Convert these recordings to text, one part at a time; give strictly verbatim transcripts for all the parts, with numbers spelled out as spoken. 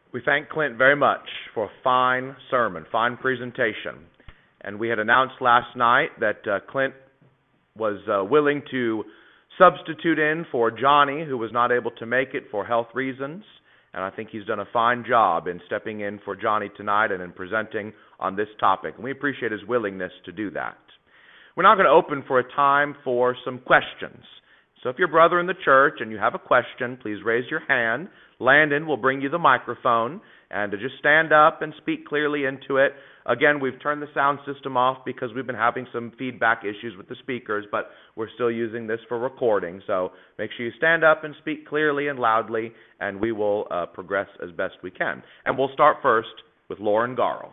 We thank Clint very much for a fine sermon, fine presentation. And we had announced last night that uh, Clint was uh, willing to substitute in for Johnny, who was not able to make it for health reasons. And I think he's done a fine job in stepping in for Johnny tonight and in presenting on this topic. And we appreciate his willingness to do that. We're now going to open for a time for some questions. So if you're a brother in the church and you have a question, please raise your hand. Landon will bring you the microphone, and to just stand up and speak clearly into it. Again, we've turned the sound system off because we've been having some feedback issues with the speakers, but we're still using this for recording. So make sure you stand up and speak clearly and loudly, and we will uh, progress as best we can. And we'll start first with Lauren Garl.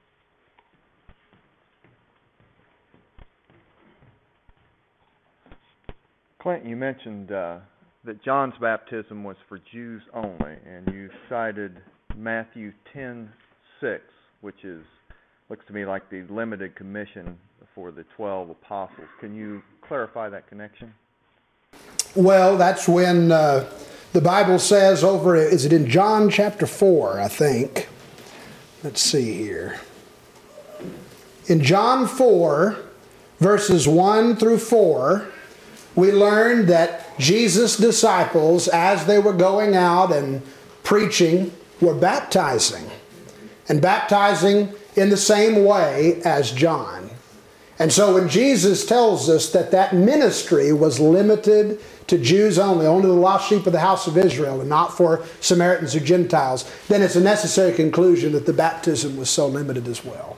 Clint, you mentioned uh, that John's baptism was for Jews only, and you cited Matthew ten six, which is looks to me like the limited commission for the twelve apostles. Can you clarify that connection? Well, that's when uh, the Bible says over, is it in John chapter four, I think? Let's see here. In John four, verses one through four, we learned that Jesus' disciples, as they were going out and preaching, were baptizing. And baptizing in the same way as John. And so when Jesus tells us that that ministry was limited to Jews only, only the lost sheep of the house of Israel, and not for Samaritans or Gentiles, then it's a necessary conclusion that the baptism was so limited as well.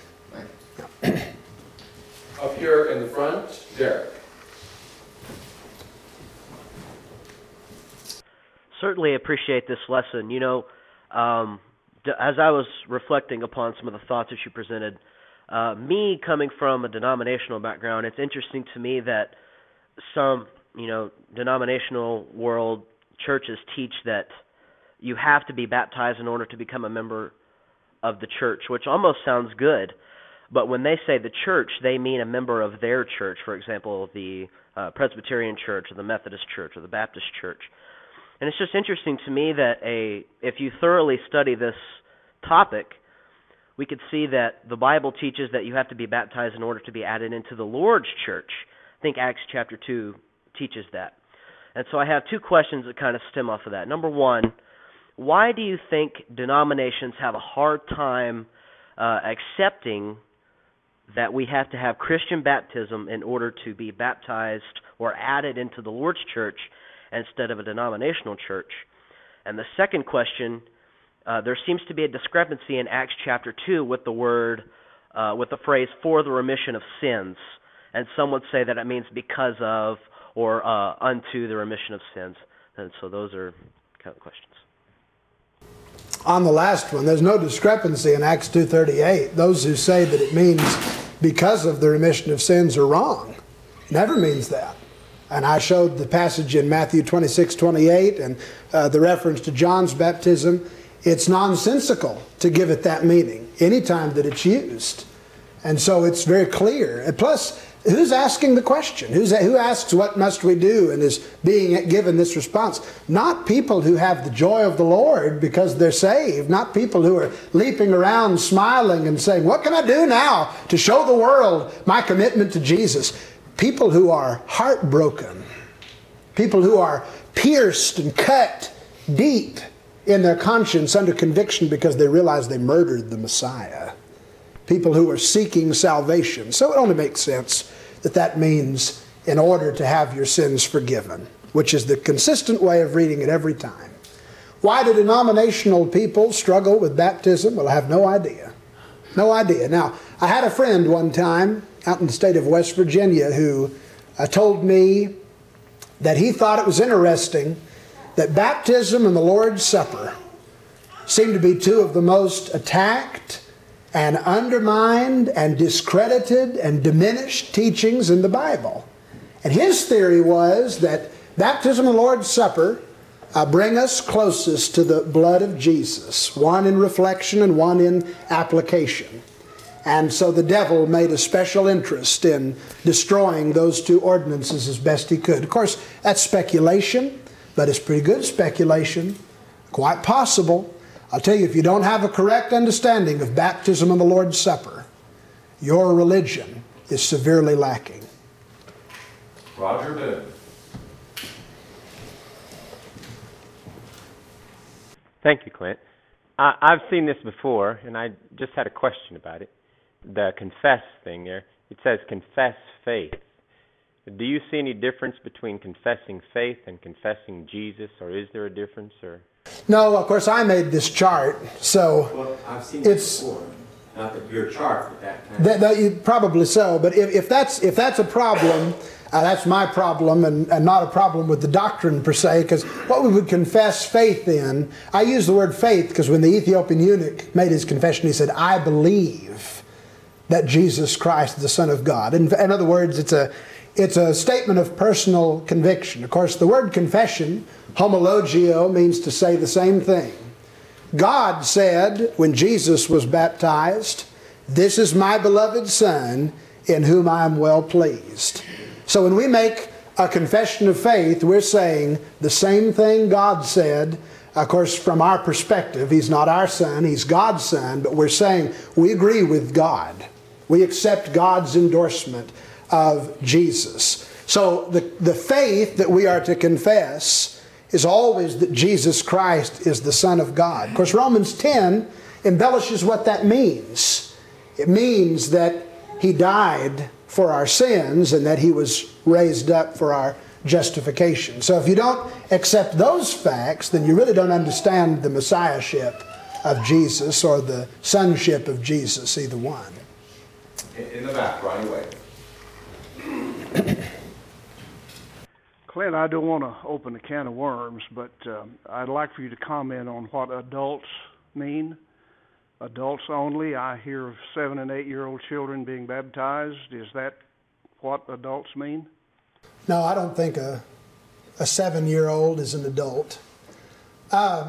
Up here in the front, Derek. Certainly appreciate this lesson. You know, um, d- as I was reflecting upon some of the thoughts that you presented, uh, me coming from a denominational background, it's interesting to me that some, you know, denominational world churches teach that you have to be baptized in order to become a member of the church, which almost sounds good. But when they say the church, they mean a member of their church, for example, the uh, Presbyterian church or the Methodist church or the Baptist church. And it's just interesting to me that a if you thoroughly study this topic, we could see that the Bible teaches that you have to be baptized in order to be added into the Lord's church. I think Acts chapter two teaches that. And so I have two questions that kind of stem off of that. Number one, why do you think denominations have a hard time uh, accepting that we have to have Christian baptism in order to be baptized or added into the Lord's church instead of a denominational church? And the second question, uh, there seems to be a discrepancy in Acts chapter two with the word, uh, with the phrase, for the remission of sins. And some would say that it means because of or uh, unto the remission of sins. And so those are kind of questions. On the last one, there's no discrepancy in Acts two thirty-eight. Those who say that it means because of the remission of sins are wrong. It never means that. And I showed the passage in Matthew twenty-six twenty-eight and uh, the reference to John's baptism. It's nonsensical to give it that meaning anytime that it's used. And so it's very clear. And plus, who's asking the question? Who's, who asks what must we do and is being given this response? Not people who have the joy of the Lord because they're saved. Not people who are leaping around smiling and saying, what can I do now to show the world my commitment to Jesus? People who are heartbroken, people who are pierced and cut deep in their conscience under conviction because they realize they murdered the Messiah. People who are seeking salvation. So it only makes sense that that means in order to have your sins forgiven, which is the consistent way of reading it every time. Why do denominational people struggle with baptism? Well, I have no idea. No idea. Now, I had a friend one time out in the state of West Virginia who uh, told me that he thought it was interesting that baptism and the Lord's Supper seem to be two of the most attacked and undermined and discredited and diminished teachings in the Bible. And his theory was that baptism and the Lord's Supper uh, bring us closest to the blood of Jesus, one in reflection and one in application. And so the devil made a special interest in destroying those two ordinances as best he could. Of course, that's speculation, but it's pretty good speculation, quite possible. I'll tell you, if you don't have a correct understanding of baptism and the Lord's Supper, your religion is severely lacking. Roger Boone. Thank you, Clint. I, I've seen this before, and I just had a question about it. The confess thing there. It says confess faith. Do you see any difference between confessing faith and confessing Jesus, or is there a difference? Or No, of course, I made this chart, so Well, I've seen it's- this before. Not that your chart, but that kind that, that you, probably so. But if, if that's if that's a problem, uh, that's my problem, and, and not a problem with the doctrine per se. Because what we would confess faith in, I use the word faith because when the Ethiopian eunuch made his confession, he said, "I believe that Jesus Christ is the Son of God." In, in other words, it's a it's a statement of personal conviction. Of course, the word confession, homologio, means to say the same thing. God said when Jesus was baptized, "This is my beloved Son in whom I am well pleased." So when we make a confession of faith, we're saying the same thing God said. Of course, from our perspective, He's not our Son, He's God's Son, but we're saying we agree with God. We accept God's endorsement of Jesus. So the, the faith that we are to confess is always that Jesus Christ is the Son of God. Of course, Romans ten embellishes what that means. It means that He died for our sins and that He was raised up for our justification. So if you don't accept those facts, then you really don't understand the Messiahship of Jesus or the sonship of Jesus, either one. In, in the back, right away. Clint, I don't want to open a can of worms, but um, I'd like for you to comment on what adults mean. Adults only. I hear of seven and eight-year-old children being baptized. Is that what adults mean? No, I don't think a, a seven-year-old is an adult. Uh,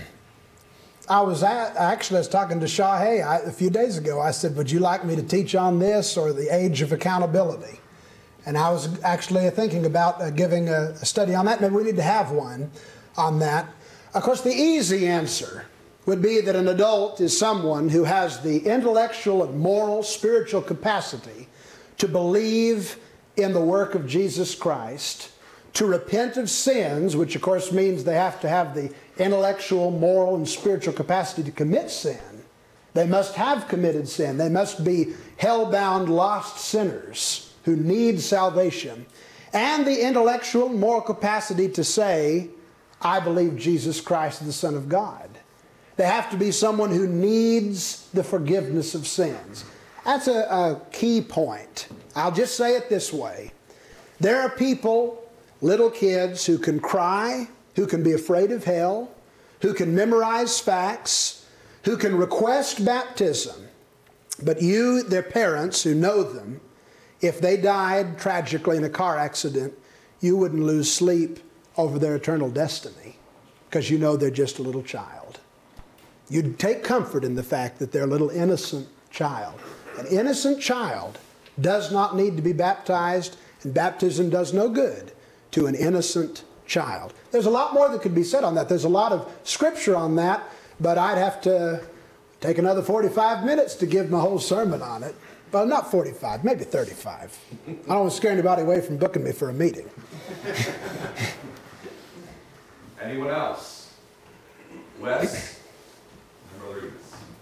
I was at, actually I was talking to Shahay I, a few days ago. I said, "Would you like me to teach on this or the age of accountability?" And I was actually thinking about uh, giving a, a study on that. Maybe we need to have one on that. Of course, the easy answer would be that an adult is someone who has the intellectual and moral, spiritual capacity to believe in the work of Jesus Christ, to repent of sins, which of course means they have to have the intellectual, moral, and spiritual capacity to commit sin. They must have committed sin. They must be hell-bound, lost sinners who need salvation, and the intellectual and moral capacity to say, "I believe Jesus Christ is the Son of God." They have to be someone who needs the forgiveness of sins. That's a, a key point. I'll just say it this way. There are people, little kids, who can cry, who can be afraid of hell, who can memorize facts, who can request baptism. But you, their parents who know them, if they died tragically in a car accident, you wouldn't lose sleep over their eternal destiny because you know they're just a little child. You'd take comfort in the fact that they're a little innocent child. An innocent child does not need to be baptized, and baptism does no good to an innocent child. There's a lot more that could be said on that. There's a lot of scripture on that, but I'd have to take another forty-five minutes to give my whole sermon on it. Well, not forty-five, maybe thirty-five. I don't want to scare anybody away from booking me for a meeting. Anyone else? Wes? And Brother Eavis.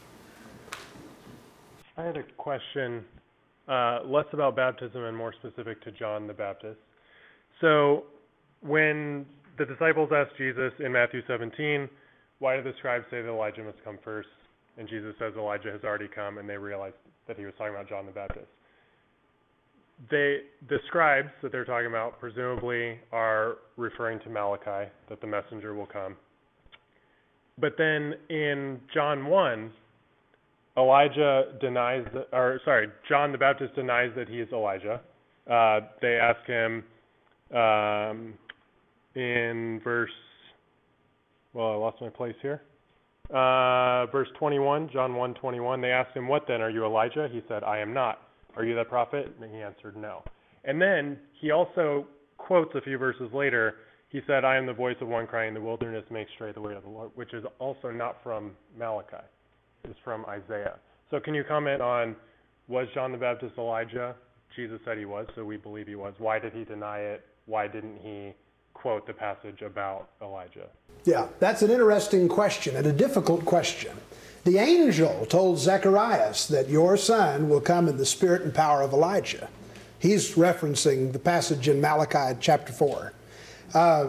I had a question, uh, less about baptism and more specific to John the Baptist. So, when the disciples asked Jesus in Matthew seventeen, "Why do the scribes say that Elijah must come first?" And Jesus says Elijah has already come, and they realized that he was talking about John the Baptist. They, the scribes that they're talking about presumably are referring to Malachi, that the messenger will come. But then in John one, Elijah denies, that, or sorry, John the Baptist denies that he is Elijah. Uh, they ask him um, in verse, well, I lost my place here. Uh, verse twenty-one, John one twenty-one, they asked him, "What then? Are you Elijah?" He said, "I am not." "Are you the prophet?" And he answered, "No." And then he also quotes a few verses later, he said, I am the voice of one crying in the wilderness, make straight the way of the Lord, which is also not from Malachi. It's from Isaiah. So can you comment on, was John the Baptist Elijah? Jesus said he was, so we believe he was. Why did he deny it? Why didn't he quote the passage about Elijah? Yeah, that's an interesting question and a difficult question. The angel told Zacharias that your son will come in the spirit and power of Elijah. He's referencing the passage in Malachi chapter four. Uh,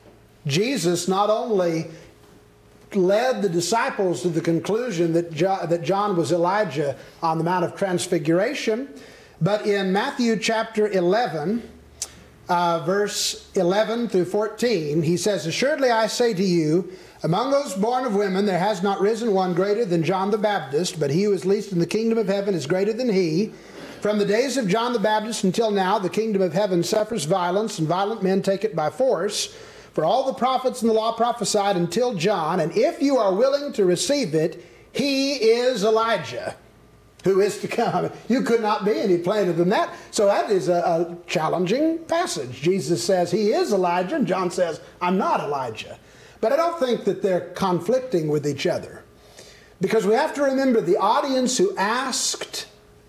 Jesus not only led the disciples to the conclusion that, jo- that John was Elijah on the Mount of Transfiguration, but in Matthew chapter eleven, uh, verse eleven through fourteen, he says, assuredly I say to you, among those born of women there has not risen one greater than John the Baptist, but he who is least in the kingdom of heaven is greater than he. From the days of John the Baptist until now, the kingdom of heaven suffers violence, and violent men take it by force. For all the prophets and the law prophesied until John, and if you are willing to receive it, he is Elijah, who is to come. You could not be any plainer than that. So that is a, a challenging passage. Jesus says he is Elijah, and John says, I'm not Elijah. But I don't think that they're conflicting with each other. Because we have to remember the audience who asked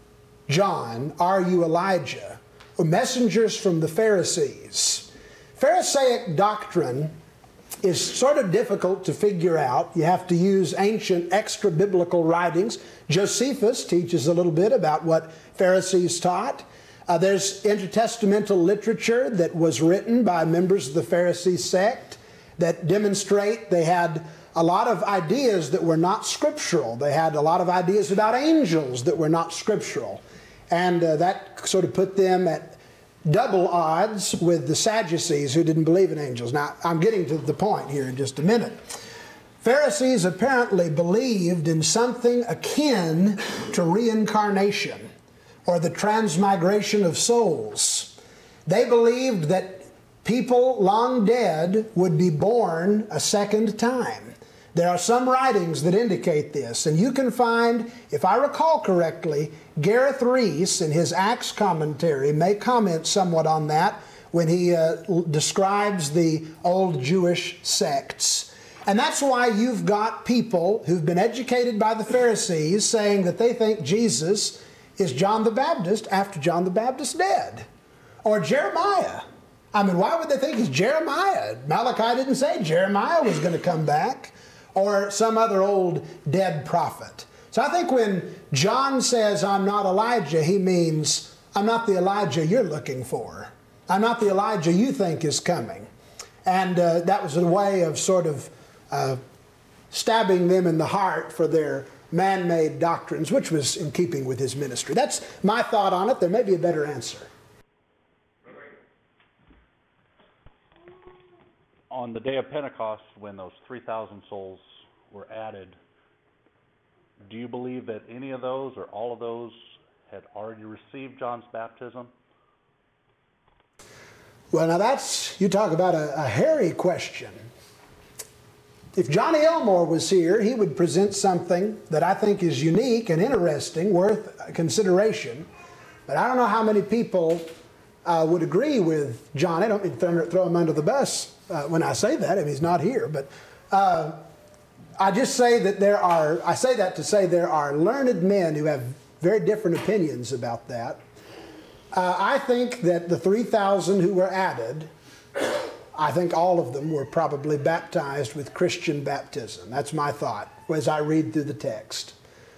John, are you Elijah? Were messengers from the Pharisees. Pharisaic doctrine is sort of difficult to figure out. You have to use ancient extra-biblical writings. Josephus teaches a little bit about what Pharisees taught. Uh, there's intertestamental literature that was written by members of the Pharisee sect that demonstrate they had a lot of ideas that were not scriptural. They had a lot of ideas about angels that were not scriptural. And uh, that sort of put them at double odds with the Sadducees who didn't believe in angels. Now, I'm getting to the point here in just a minute. Pharisees apparently believed in something akin to reincarnation or the transmigration of souls. They believed that people long dead would be born a second time. There are some writings that indicate this, and you can find, if I recall correctly, Gareth Reese in his Acts commentary may comment somewhat on that when he uh, describes the old Jewish sects. And that's why you've got people who've been educated by the Pharisees saying that they think Jesus is John the Baptist after John the Baptist dead. Or Jeremiah. I mean, why would they think he's Jeremiah? Malachi didn't say Jeremiah was going to come back. Or some other old dead prophet. So I think when John says, I'm not Elijah, he means, I'm not the Elijah you're looking for. I'm not the Elijah you think is coming. And uh, that was a way of sort of uh, stabbing them in the heart for their man-made doctrines, which was in keeping with his ministry. That's my thought on it. There may be a better answer. On the day of Pentecost, when those three thousand souls were added, do you believe that any of those or all of those had already received John's baptism? Well, now that's, you talk about a, a hairy question. If Johnny Elmore was here, he would present something that I think is unique and interesting, worth consideration. But I don't know how many people uh, would agree with John. I don't mean to throw him under the bus uh, when I say that. I mean, he's not here. But uh, I just say that there are, I say that to say there are learned men who have very different opinions about that. Uh, I think that the three thousand who were added, I think all of them were probably baptized with Christian baptism. That's my thought as I read through the text.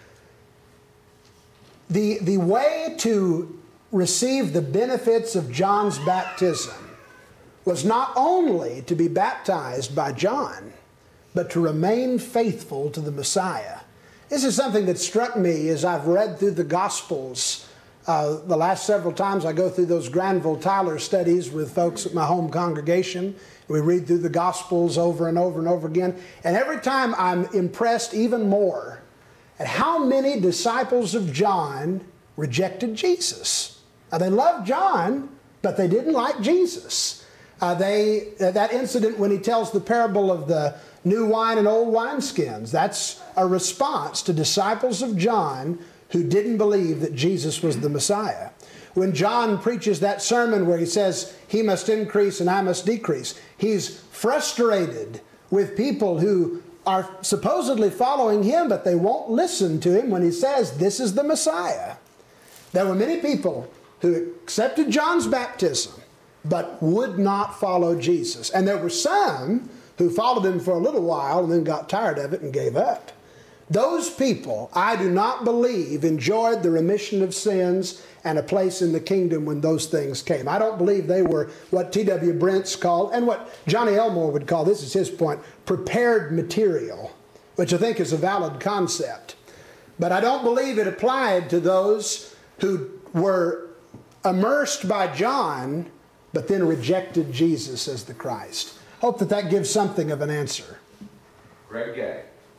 The, the way to receive the benefits of John's baptism was not only to be baptized by John, but to remain faithful to the Messiah. This is something that struck me as I've read through the Gospels. Uh, the last several times I go through those Granville Tyler studies with folks at my home congregation. We read through the Gospels over and over and over again. And every time I'm impressed even more at how many disciples of John rejected Jesus. Now, they loved John, but they didn't like Jesus. Uh, they uh, that incident when he tells the parable of the new wine and old wineskins, that's a response to disciples of John who didn't believe that Jesus was the Messiah. When John preaches that sermon where he says, he must increase and I must decrease, he's frustrated with people who are supposedly following him, but they won't listen to him when he says, this is the Messiah. There were many people who accepted John's baptism, but would not follow Jesus. And there were some who followed him for a little while and then got tired of it and gave up. Those people, I do not believe, enjoyed the remission of sins and a place in the kingdom when those things came. I don't believe they were what T W Brents called, and what Johnny Elmore would call, this is his point, prepared material, which I think is a valid concept. But I don't believe it applied to those who were immersed by John, but then rejected Jesus as the Christ. Hope that that gives something of an answer. Greg Gay.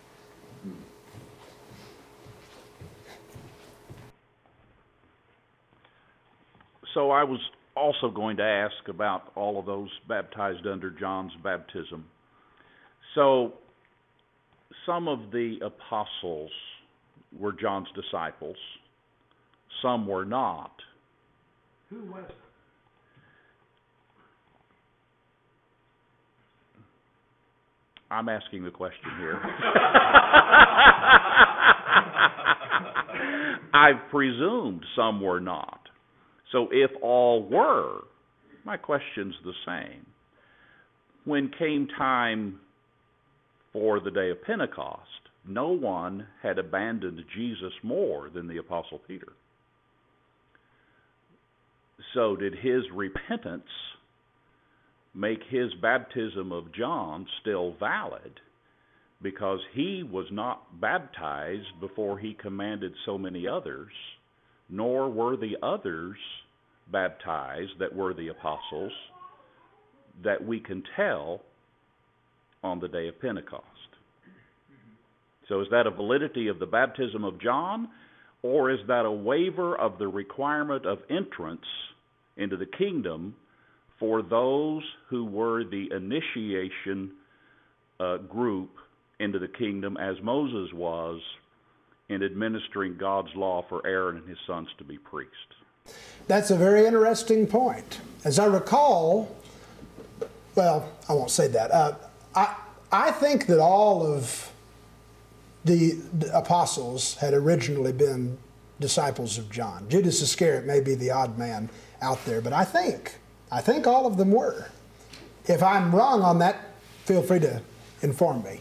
So I was also going to ask about all of those baptized under John's baptism. So some of the apostles were John's disciples. Some were not. Who was it? I'm asking the question here. I've presumed some were not. So if all were, my question's the same. When came time for the day of Pentecost, no one had abandoned Jesus more than the Apostle Peter. So did his repentance make his baptism of John still valid, because he was not baptized before he commanded so many others, nor were the others baptized that were the apostles, that we can tell on the day of Pentecost. So is that a validity of the baptism of John, or is that a waiver of the requirement of entrance into the kingdom for those who were the initiation uh, group into the kingdom, as Moses was in administering God's law for Aaron and his sons to be priests? That's a very interesting point. As I recall, well, I won't say that. Uh, I, I think that all of the, the apostles had originally been disciples of John. Judas Iscariot may be the odd man out there, but I think, I think all of them were. If I'm wrong on that, feel free to inform me.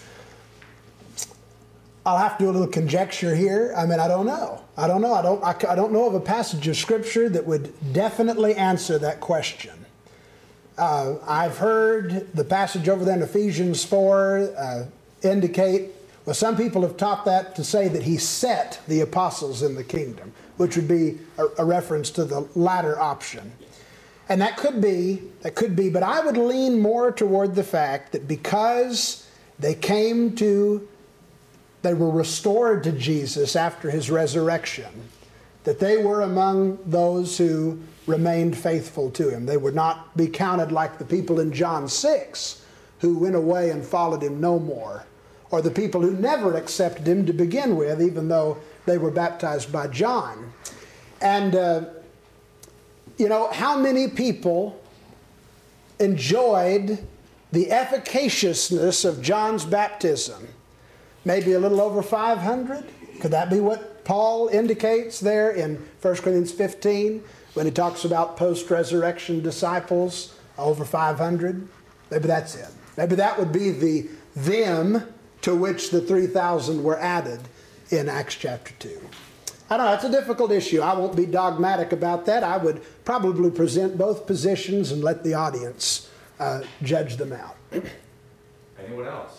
I'll have to do a little conjecture here. I mean, I don't know. I don't know. I don't, I, I don't know of a passage of Scripture that would definitely answer that question. Uh, I've heard the passage over there in Ephesians four uh, indicate, well, some people have taught that to say that he set the apostles in the kingdom, which would be a, a reference to the latter option. And that could be, that could be, but I would lean more toward the fact that because they came to They were restored to Jesus after his resurrection, that they were among those who remained faithful to him. They would not be counted like the people in John six who went away and followed him no more, or the people who never accepted him to begin with, even though they were baptized by John. And, uh, you know, how many people enjoyed the efficaciousness of John's baptism? Maybe a little over five hundred? Could that be what Paul indicates there in First Corinthians fifteen when he talks about post-resurrection disciples? Over five hundred? Maybe that's it. Maybe that would be the them to which the three thousand were added in Acts chapter two. I don't know, it's a difficult issue. I won't be dogmatic about that. I would probably present both positions and let the audience uh, judge them out. Anyone else?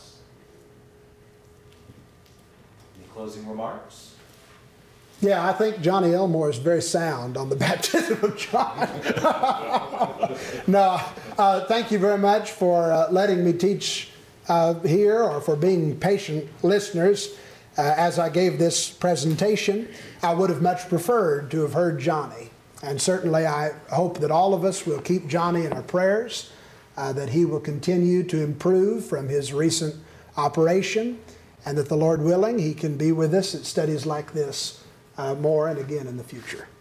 Closing remarks? Yeah, I think Johnny Elmore is very sound on the baptism of John. No, uh, thank you very much for uh, letting me teach uh, here, or for being patient listeners uh, as I gave this presentation. I would have much preferred to have heard Johnny. And certainly I hope that all of us will keep Johnny in our prayers, uh, that he will continue to improve from his recent operation, and that the Lord willing, he can be with us at studies like this uh, more and again in the future.